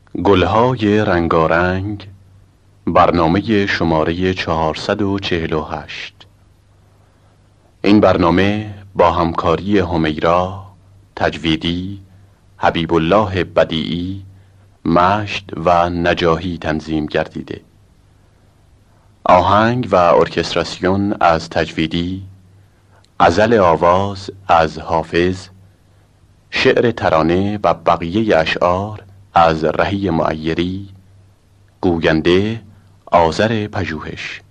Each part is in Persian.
گلهای رنگارنگ، برنامه شماره 448. این برنامه با همکاری همیرا، تجویدی، حبیب الله بدیعی، مشت و نجاهی تنظیم گردیده. آهنگ و ارکستراسیون از تجویدی، غزل آواز از حافظ، شعر ترانه و بقیه اشعار از رهی معیری، گوینده آذر پژوهش.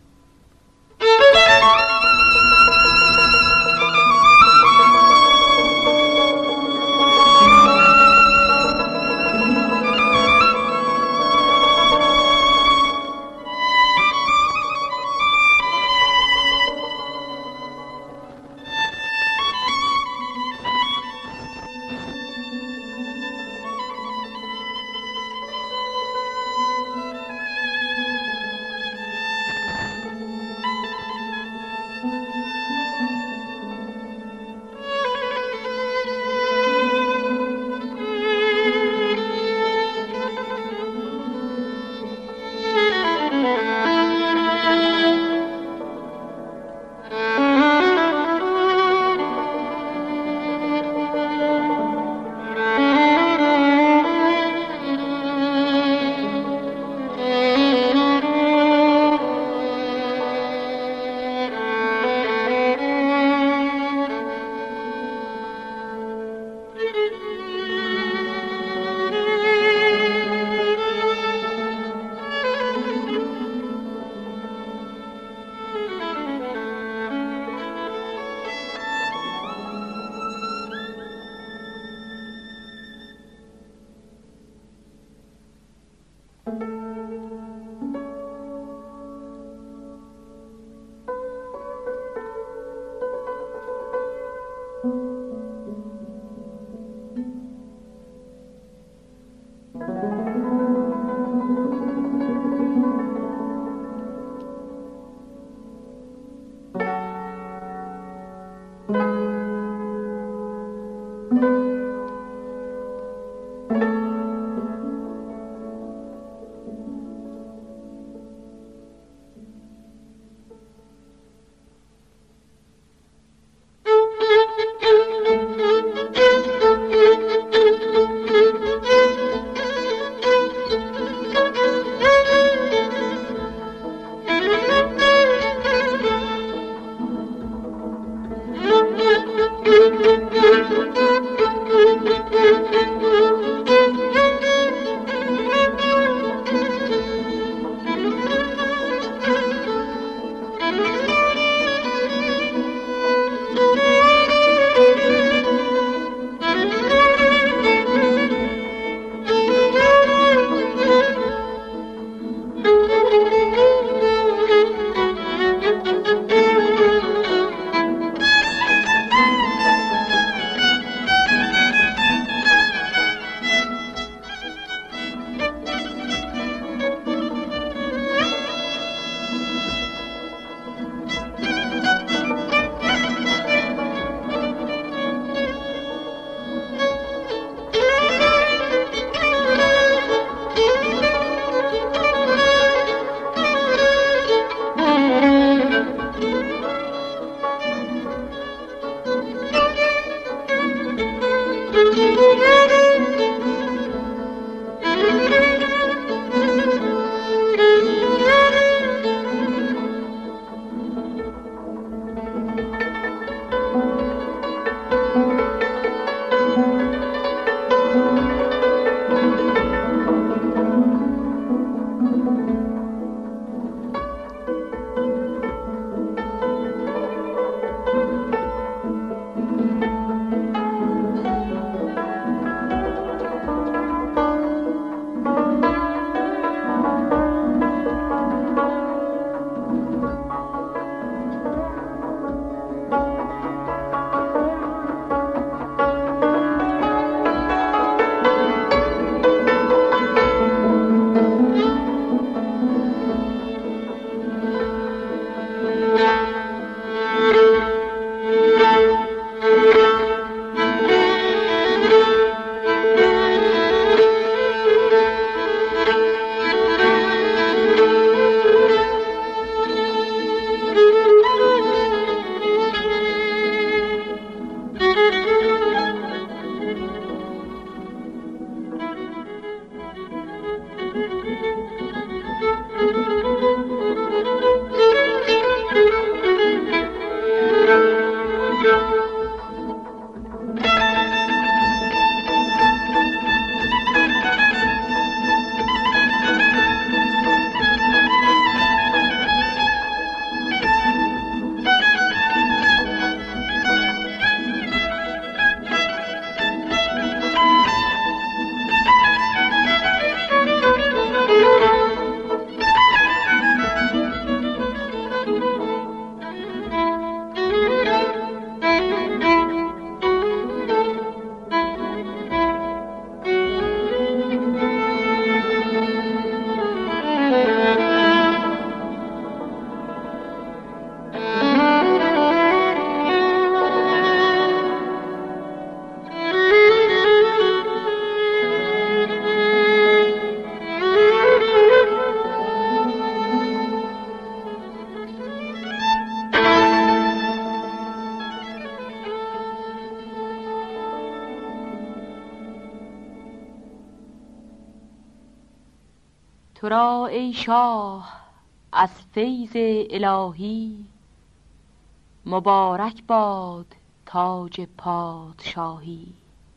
تو را ای شاه از فیض الهی، مبارک باد تاج پادشاهی.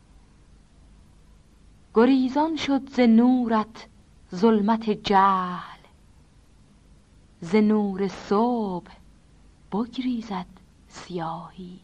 گریزان شد ز نورت ظلمت جهل، ز نور صبح بگریزد سیاهی.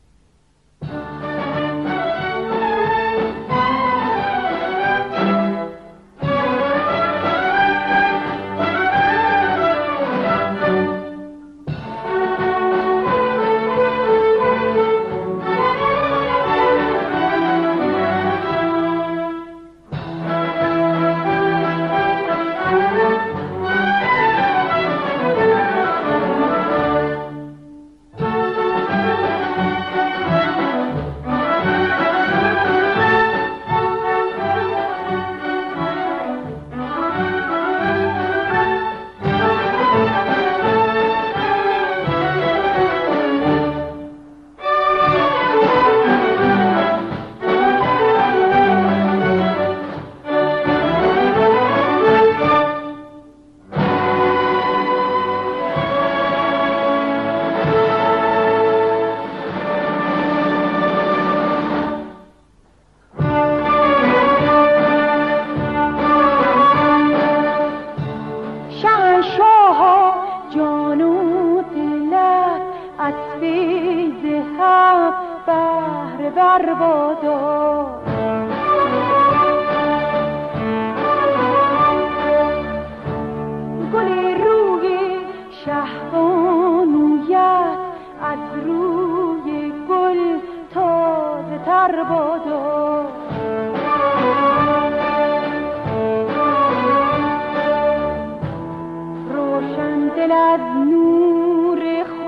دل از نور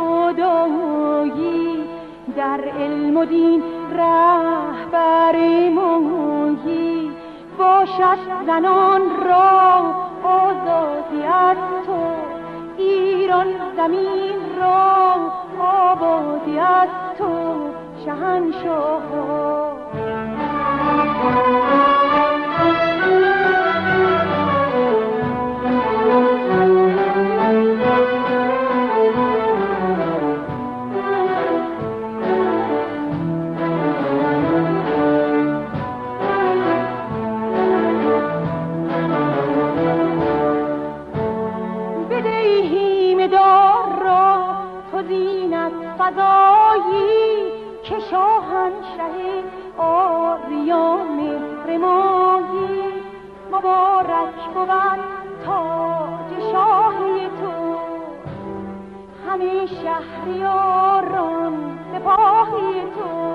خدایی، در علم و دین رهبر مهی، باشد زنان را آزادی از تو، ایران زمین را آبادی از تو شهنشاه. فضایی که شاهنشه آریا مهر ماهی، مبارک بود تاج شاهی تو، همه شهریاران سپاهی تو،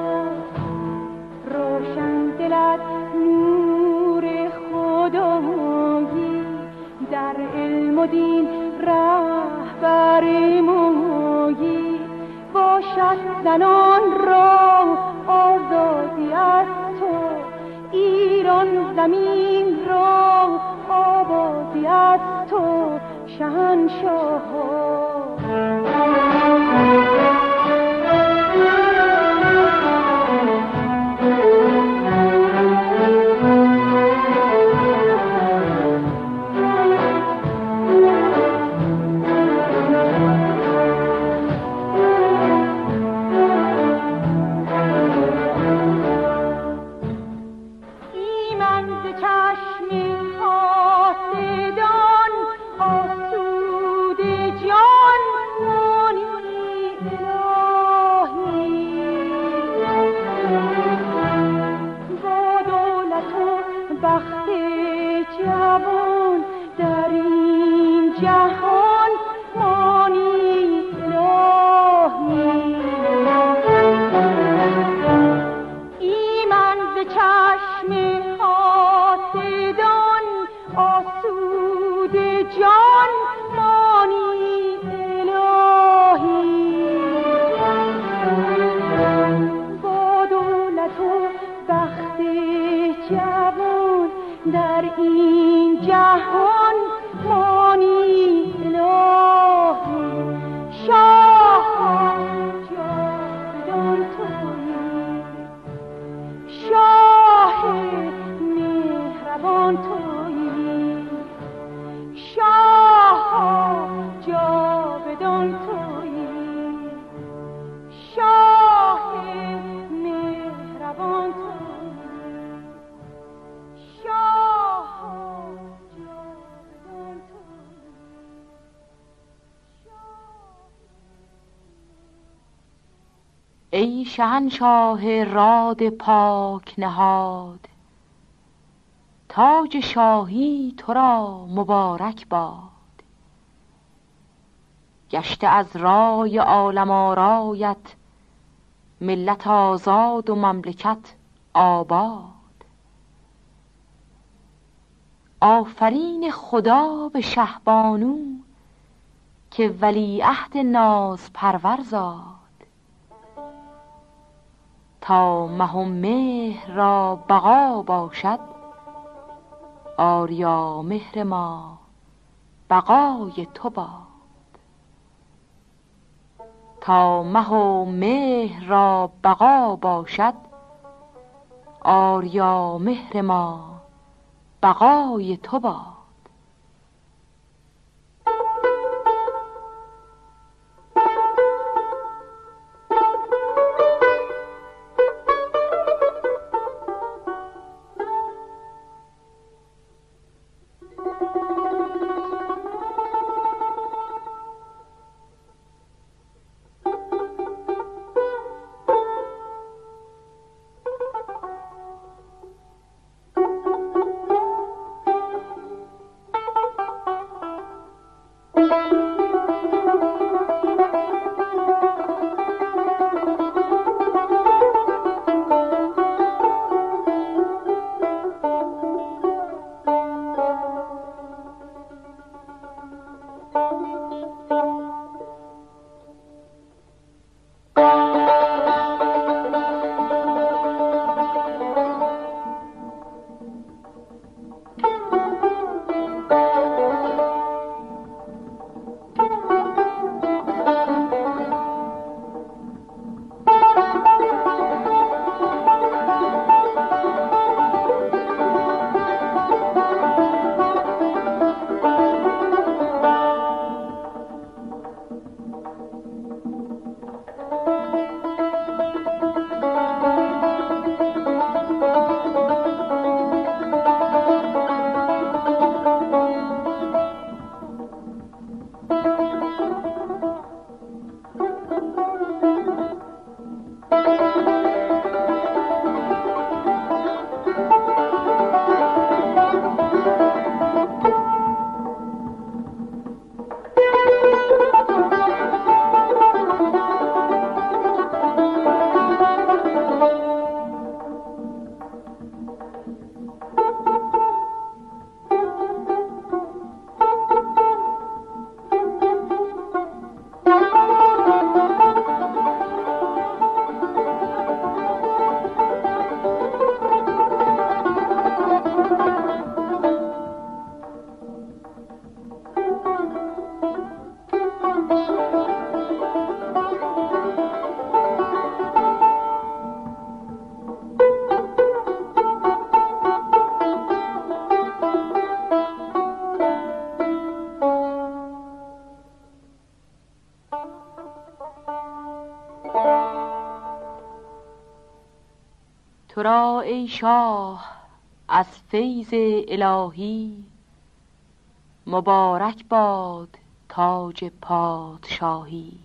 روشن دلت نور خدایی، در علم و دین رهبر ماهی، باشد زنان را آزادی از تو، ایران زمین را آبادی از تو شهنشاه. در این جهان مانی الهی، شاه جاودان تویی، شاه مهربان تویی، ای شهنشاه راد پاک نهاد، تاج شاهی تو را مبارک باد. گشته از رای عالم آرایت، ملت آزاد و مملکت آباد. آفرین خدا به شهبانو، که ولیعهد ناز پرور زاد. تا مه و مهر را بقا باشد، آریا مهر ما بقای تو باد. تا مه و مهر را بقا باشد، آریا مهر ما بقای تو باد. تو را ای شاه از فیض الهی، مبارک باد تاج پادشاهی.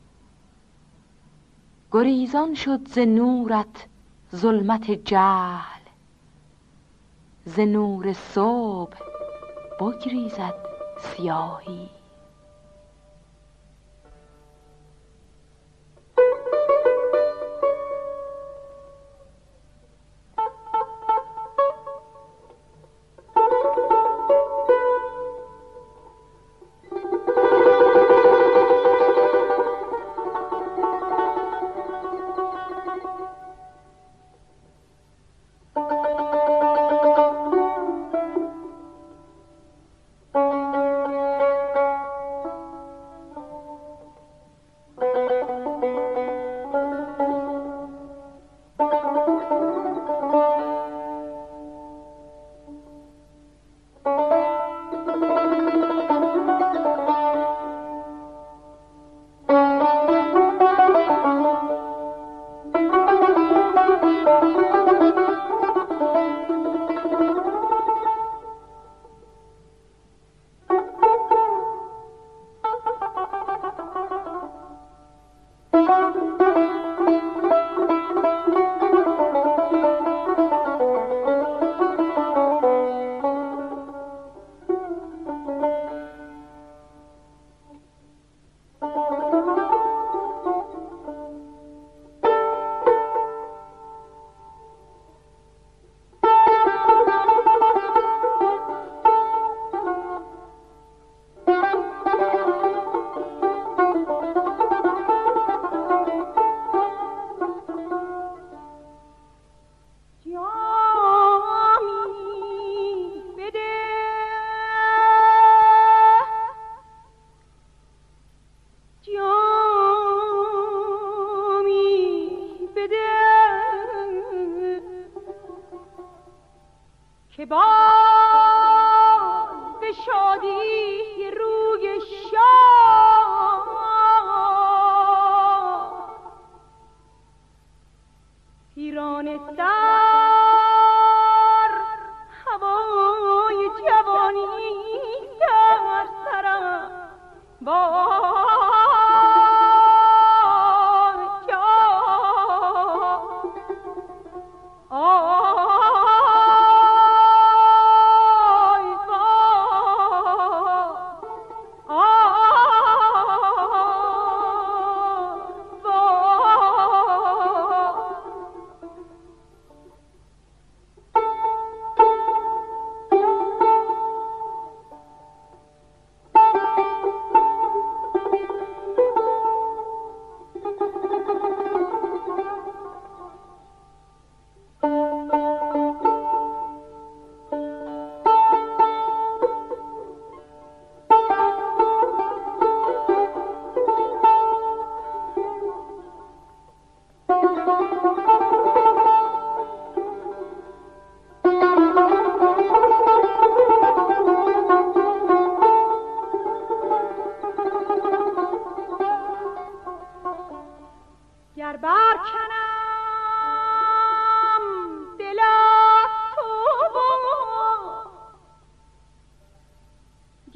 گریزان شد ز نورت ظلمت جهل، ز نور صبح بگریزد سیاهی.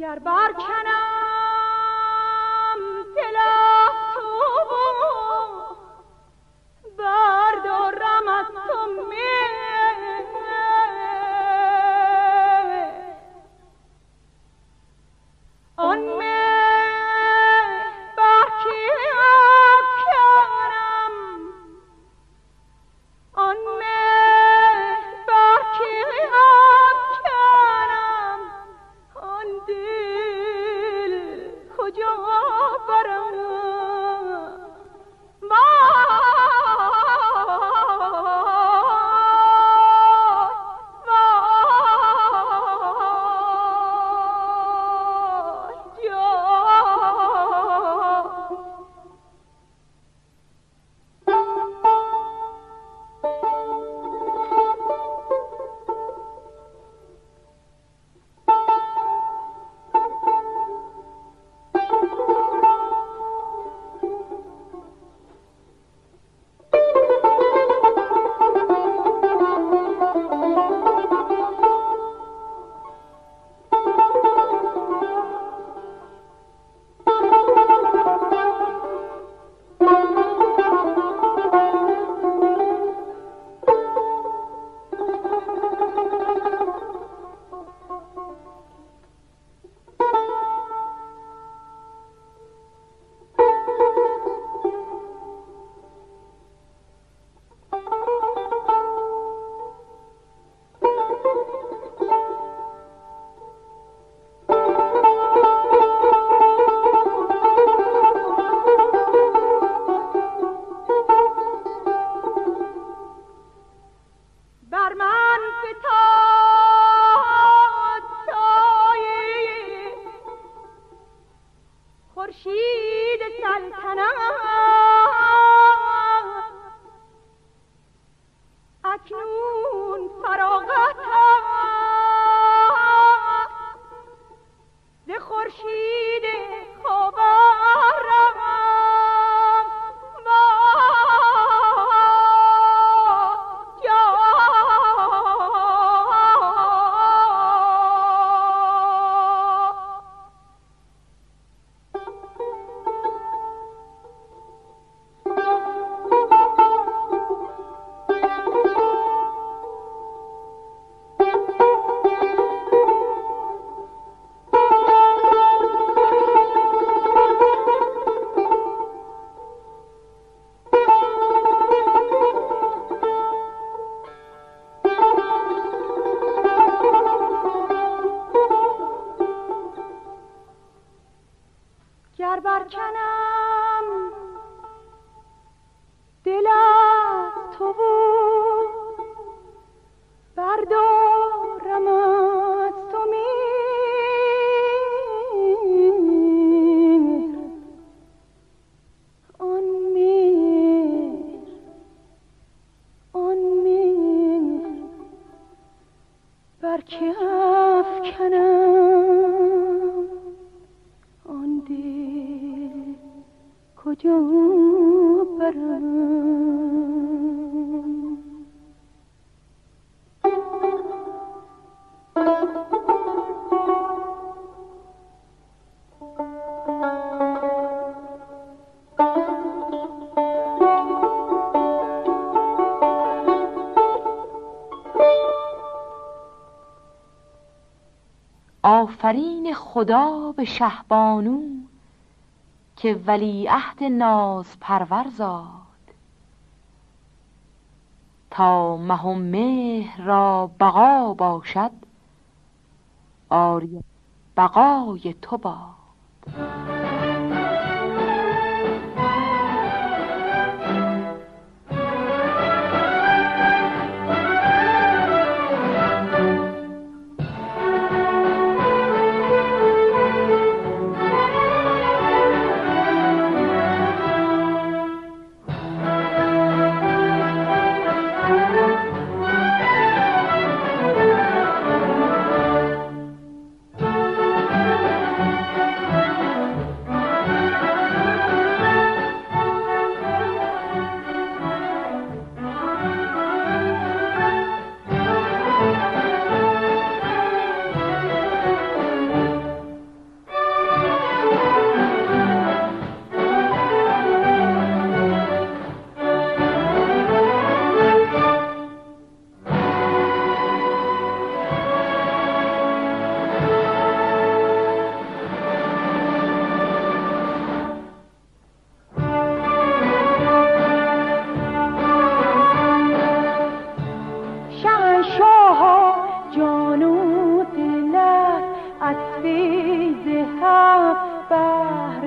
گر برکنم دل از تو بردارم از تو آن بر کی افکنم آن بر کی افکنم آن دل کجا برم گر برکنم دل از تو بردارم از تو آن بر که افکنم آن دل کجا برم آفرین خدا به شهبانو که ولیعهد ناز پرور زاد تا مه و مهر را بقا باشد آری بقای تو باد.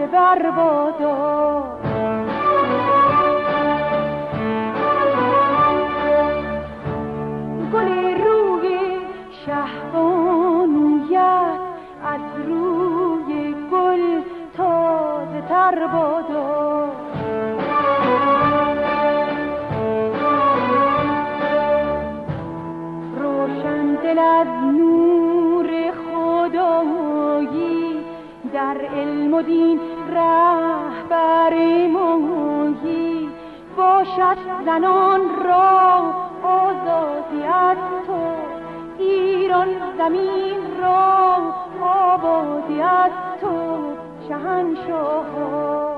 بر بادا. گل روی شهبانویت از روی گل تازه تر بادا. روشن دل از نور خدایی در علم و دین رهبر مایی. باشد زنان را آزادی از تو، ایران زمین را آبادی از تو شهنشاه.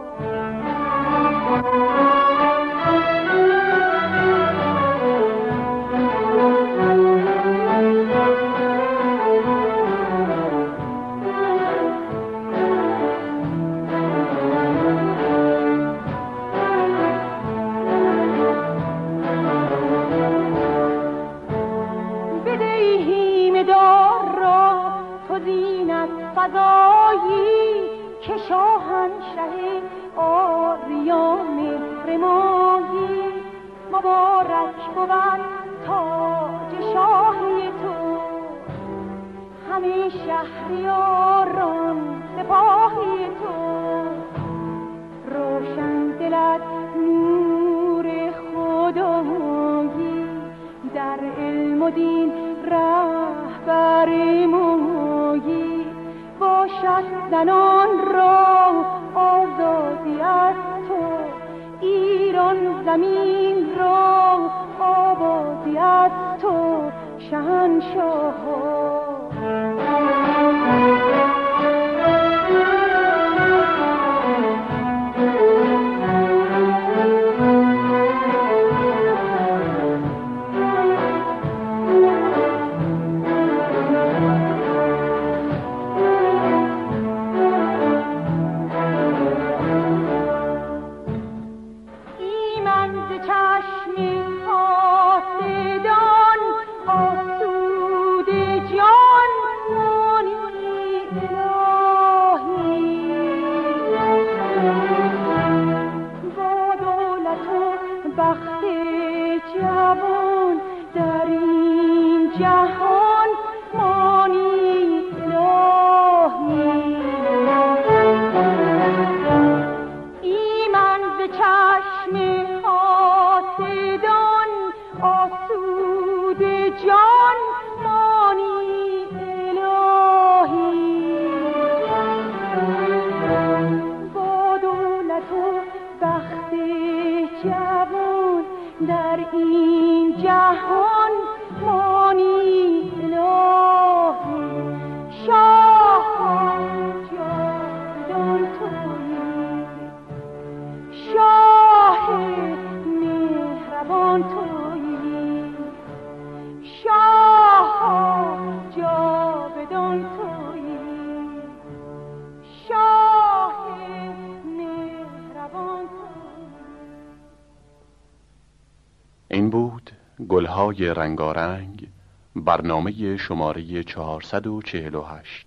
فضایی که شاهنشه آریا مهر ماهی. مبارک بود تاج شاهی تو، همه شهریاران سپاهی تو. روشن دلت نور خدایی در علم و دین رهبر مایی. باشد زنان را آزادی از تو، ایران زمین را آبادی از تو شهنشاه. در این جهان مانی الهی. شاه جاودان تویی، شاه مهربان تویی. شاه جاودان تویی، شاه مهربان تویی. این بود گلهای رنگارنگ، برنامه شماره 448.